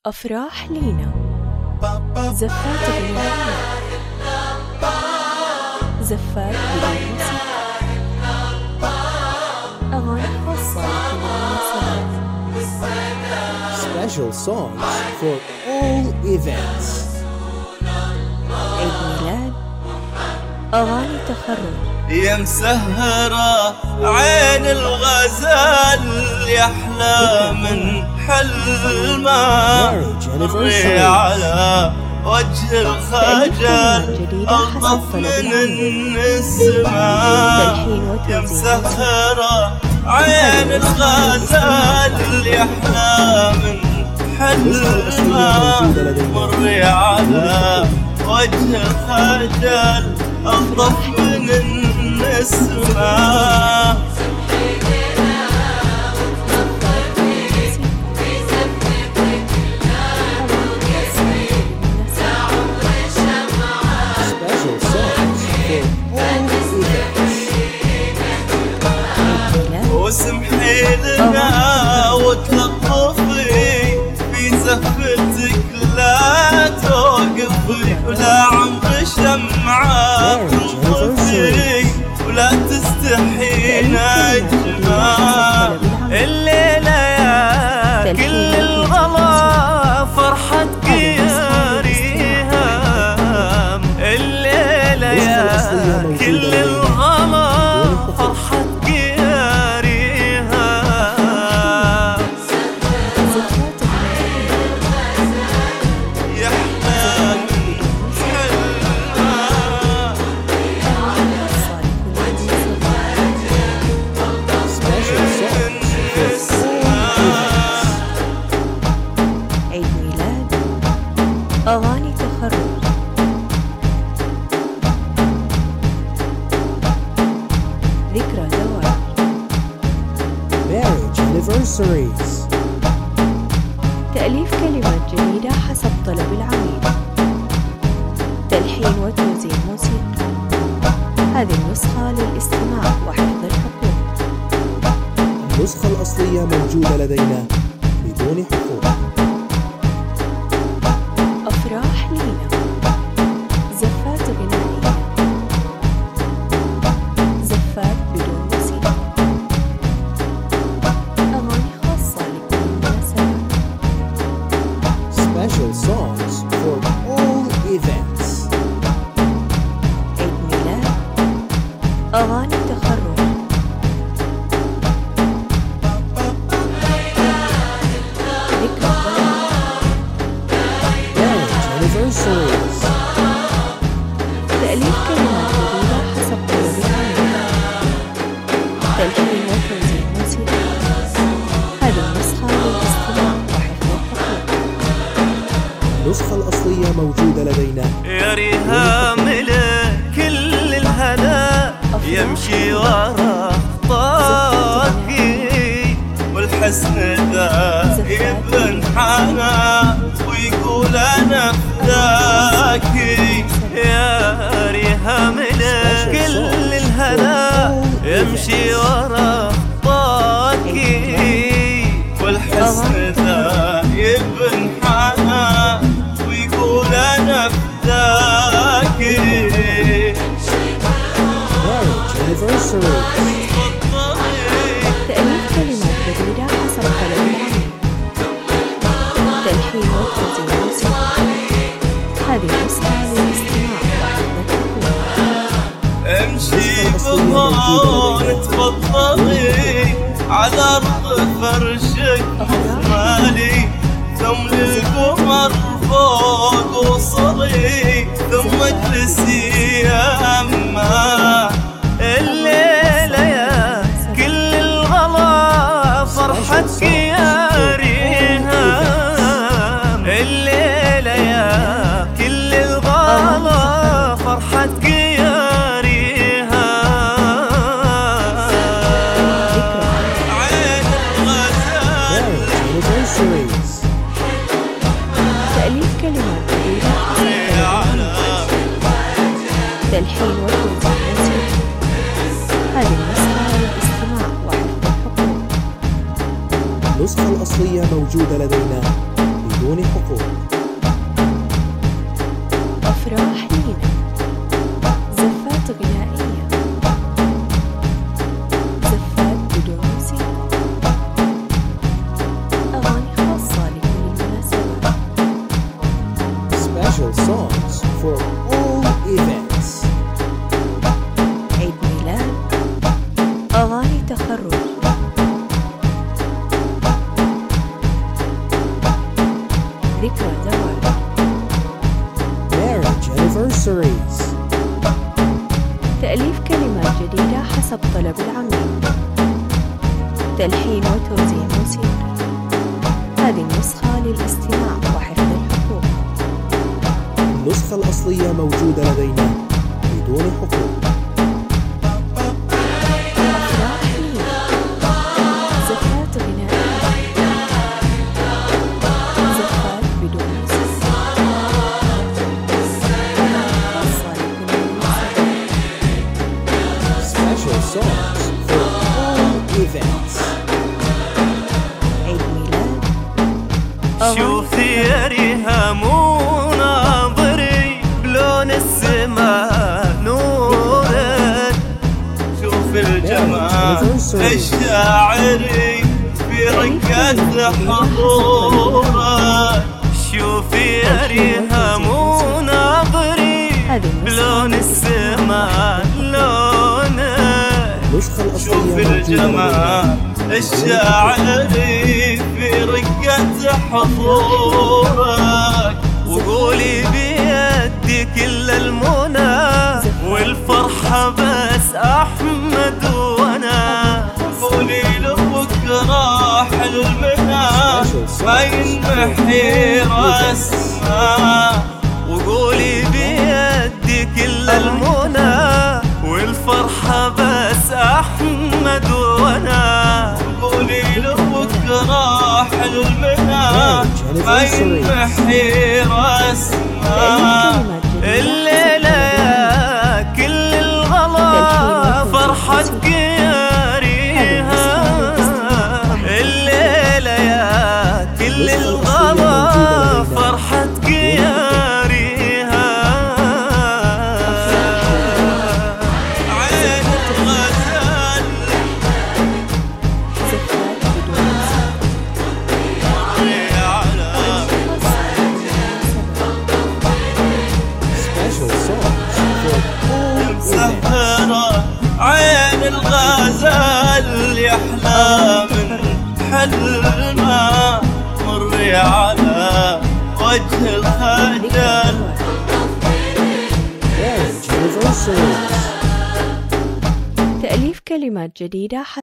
أفراح لينا، زفات غنائية، زفات بدون موسيقى، أغاني خاصة لكل المناسبات. Special songs for all events. عيد ميلاد، أغاني تخرج، يا مسهرة عين الغزال يحلى من حلمه، مري على وجه الخجل ألطف من النسمة. يا مسهرة عين الغزال يحلى من حلمه، مري على وجه الخجل ألطف من النسمة. وسمحي لنا وتلطفي في زفتك، لا توقفي ولا عمر شمعة تنطفي ولا تستحين أجمال. الليلة يا كل الغلا فرحتك يا ريهام، الليلة يا كل الغلا فرحتك يا ريهام. يا حلال عيد ميلاد، أغاني تخرج، ذكرى زواج، Marriage anniversaries. تأليف كلمات جديدة حسب طلب العميل، تلحين وتوزيع موسيقى. هذه النسخة للاستماع وحفظ الحقوق. النسخة الأصلية موجودة لدينا بدون حقوق. أفراح لينا، زفات غنائية، زفات بدون موسيقى، أغاني خاصة لكل المناسبات. Special songs for all events. عيد ميلاد، أغاني تخرج، ذكرى Marriage anniversaries. تأليف كلمات جديدة حسب طلب العميل، تلحين وتوزيع موسيقى. هذه النسخة للاستماع وحفظ الحقوق. النسخة الأصلية موجودة لدينا. يا ريهام كل الهنا يمشي ورا طاقي، والحسن ذا يبن حنا ويقول أنا فداكي. يا ريهام كل الهنا يمشي ورا طاقي، والحسن ذا يبن حنا ويقول أنا فداكي. Marriage anniversaries. تأليف كلمات جديدة حسب طلب العميل، تلحين وتوزيع موسيقى. هذه النسخة للاستماع وحفظ الحقوق. امشي بهون تفضلي على أرض فرشك مالي، ثم للقمر فوق وصلي، ثم اجلسي يا أما. الليلة يا كل الغلا فرحتك يا ريهام، الليلة يا كل الغلا فرحتك يا ريهام. عين الغزال. Marriage anniversaries. تأليف كلمات جديدة حسب طلب العميل، تلحين وتوزيع موسيقى. هذه النسخة للاستماع وحفظ الحقوق. النسخة الأصلية موجودة لدينا بدون بدون حقوق. أفراح لينا، زفات غنائية، زفات بدون موسيقى، أغاني خاصة لكل المناسبات. Special songs for all events. عيد ميلاد، أغاني تخرج، ذكرى زواج، Marriage anniversaries. تأليف كلمات جديدة حسب طلب العميل، تلحين وتوزيع موسيقي. هذه النسخة للاستماع وحفظ الحقوق. النسخة الأصلية موجودة لدينا بدون حقوق. أفراح لينا، زفات غنائية، زفات بدون موسيقى، خاصة لكل المناسبات. Special songs for all events. عيد ميلاد، أغاني شوفي يا ريهام وناظري بلون السماء نورك. شوف الجمال الشاعري في رقة حضورك. شوفي يا ريهام وناظري بلون السماء لونك. النسخة شوف الأصلية موجودة الجمال الشاعري في رقة حضورك. وقولي بيدي كل المنى والفرحة بس أحمد وأنا. قولي لبكرة حلمنا ما ينمحي رسمه. وقولي بيدي كل المنى والفرحة بس أحمد وأنا. قولي لبكرة حلمنا ما ينمحي رسمه. الليلة يا كل الغلا فرحة قياريها. الليلة يا كل الغلا فرحة قياريها. عين الغزال زفات بدون موسيقى، على خاصة لكل المناسبات. Special songs for all events. مسهرة عين الغزال يحلى من حلمه. مري على وجه الخجل. Marriage anniversaries. تأليف كلمات جديدة